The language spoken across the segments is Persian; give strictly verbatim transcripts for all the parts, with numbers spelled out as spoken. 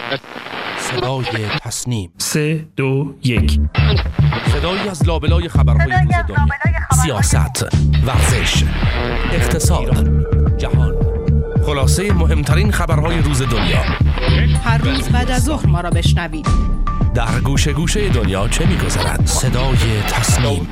صدای تصنیم. سه دو یک. صدایی از لابلای خبرهای روز دنیا، سیاست، ورزش، اقتصاد، جهان، خلاصه مهمترین خبرهای روز دنیا. هر روز بعد از ظهر ما را بشنوید. در گوشه گوشه دنیا چه می‌گذرد؟ صدای تصنیم.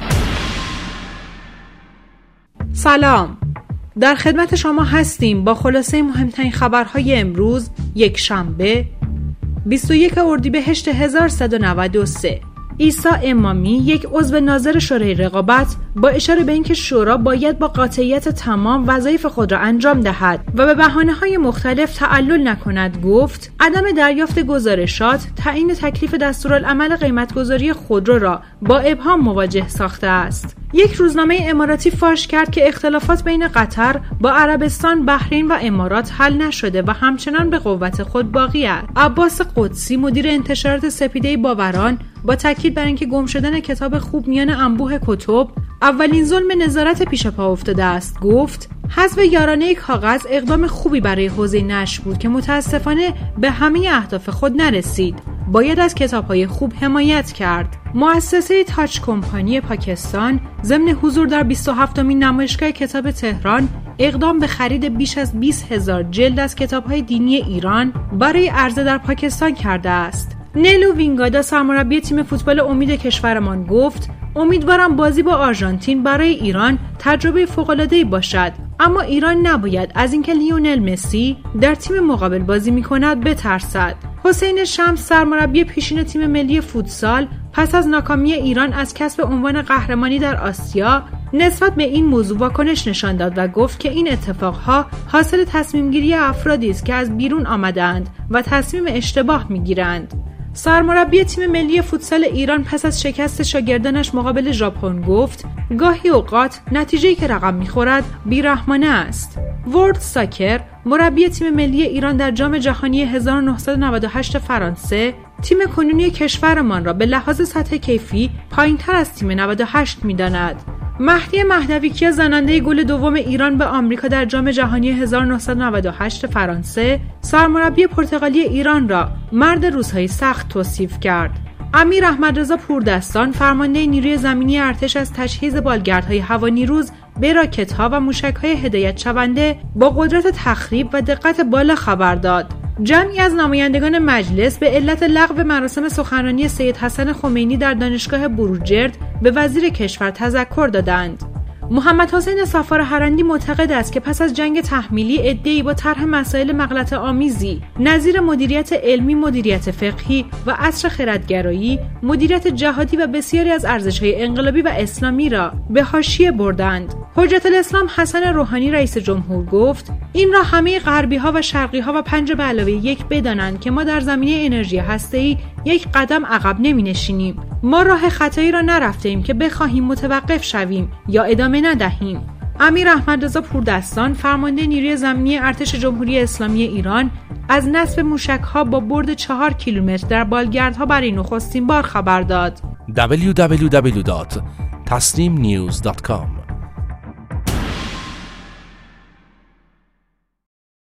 سلام، در خدمت شما هستیم با خلاصه مهمترین خبرهای امروز، یک شنبه بیست و یک اردیبهشت هزار و صد و نود و سه. عیسی امامی، یک عضو ناظر شورای رقابت، با اشاره به اینکه شورا باید با قاطعیت تمام وظایف خود را انجام دهد و به بهانه‌های مختلف تعلل نکند، گفت عدم دریافت گزارشات تعیین تکلیف دستورالعمل قیمت‌گذاری خودرو را با ابهام مواجه ساخته است. یک روزنامه اماراتی فاش کرد که اختلافات بین قطر با عربستان، بحرین و امارات حل نشده و همچنان به قوت خود باقی است. عباس قدسی، مدیر انتشارات سپیده باوران، با تاکید بر اینکه گم شدن کتاب خوب میان انبوه کتب اولین ظلم نظارت پیش پا افتاده است، گفت حذف یارانه کاغذ اقدام خوبی برای حوزه نشر بود که متاسفانه به همه اهداف خود نرسید. باید از کتاب‌های خوب حمایت کرد. مؤسسه تاچ کمپانی پاکستان ضمن حضور در بیست و هفتمین نمایشگاه کتاب تهران اقدام به خرید بیش از بیست هزار جلد از کتاب‌های دینی ایران برای عرضه در پاکستان کرده است. نیلو وینگادا، سرمربی تیم فوتبال امید کشورمان، گفت امیدوارم بازی با آرژانتین برای ایران تجربه فوق‌العاده‌ای باشد، اما ایران نباید از اینکه لیونل مسی در تیم مقابل بازی می‌کند بترسد. حسین شمس، سرمربی پیشین تیم ملی فوتسال، پس از ناکامی ایران از کسب عنوان قهرمانی در آسیا نسبت به این موضوع واکنش نشان داد و گفت که این اتفاقها حاصل تصمیم‌گیری افرادی است که از بیرون آمدند و تصمیم اشتباه می‌گیرند. سرمربی تیم ملی فوتسال ایران پس از شکست شاگردانش مقابل ژاپن گفت گاهی اوقات نتیجه‌ای که رقم می‌خورد بی‌رحمانه است. ورد ساکر، مربی تیم ملی ایران در جام جهانی هزار و نهصد و نود و هشت فرانسه، تیم کنونی کشورمان را به لحاظ سطح کیفی پایین‌تر از تیم نود و هشت می‌داند. مهدی مهدویکیا، زننده گل دوم ایران به آمریکا در جام جهانی هزار و نهصد و نود و هشت فرانسه، سرمربی پرتغالی ایران را مرد روزهای سخت توصیف کرد. امیر احمدرضا پوردستان، فرمانده نیروی زمینی ارتش، از تجهیز بالگردهای هوانیروز به راکت‌ها و موشک‌های هدایت شونده با قدرت تخریب و دقت بالا خبر داد. جمعی از نمایندگان مجلس به علت لغو مراسم سخنرانی سید حسن خمینی در دانشگاه بروجرد به وزیر کشور تذکر دادند. محمد حسین صفار هرندی معتقد است که پس از جنگ تحمیلی عده‌ای با طرح مسائل مغلطه آمیزی نظیر مدیریت علمی، مدیریت فقهی و عصر خردگرایی، مدیریت جهادی و بسیاری از ارزش‌های انقلابی و اسلامی را به حاشیه بردند. حجت الاسلام حسن روحانی، رئیس جمهور، گفت این را همه غربی‌ها و شرقی‌ها و پنج به علاوه یک بدانند که ما در زمینه انرژی هسته‌ای یک قدم عقب نمی‌نشینیم. ما راه خطایی را نرفتیم که بخواهیم متوقف شویم یا ادامه ندهیم. امیر احمدرضا پوردستان، فرمانده نیروی زمینی ارتش جمهوری اسلامی ایران، از نصب موشک‌ها با برد چهار کیلومتر در بالگردها برای نخستین بار خبر داد. دبلیو دبلیو دبلیو دات تصنیم نیوز دات کام